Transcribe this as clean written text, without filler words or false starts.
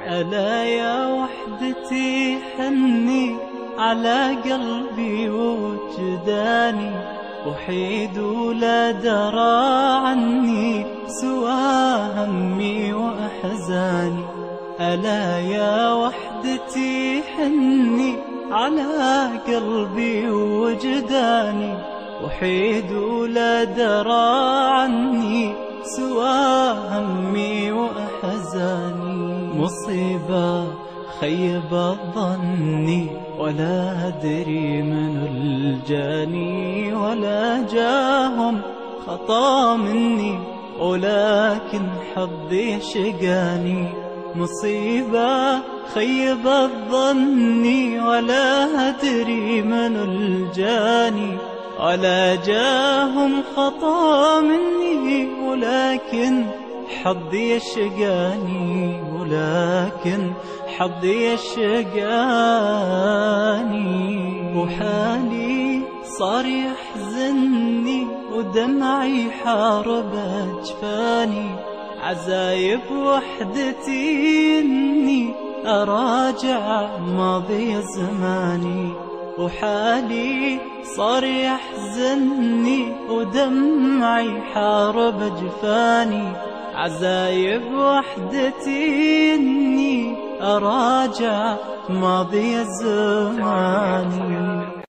ألا يا وحدتي حني على قلبي وجداني، وحيد ولا درى عني سوى همي وأحزاني. ألا يا وحدتي حني على قلبي وجداني، وحيد ولا درى عني سوى همي وأحزاني. مصيبة خيب الظني ولا أدري من الجاني، ولا جاهم خطا مني ولكن حظي شقاني. مصيبة خيب الظني ولا أدري من الجاني، ولا جاهم خطا مني ولكن حظي شقاني، ولكن حظي شقاني. وحالي صار يحزني ودمعي حارب أجفاني، عزايب وحدتي إني أراجع ماضي زماني. وحالي صار يحزني ودمعي حارب أجفاني، عزايب وحدتي إني أراجع ماضي زماني.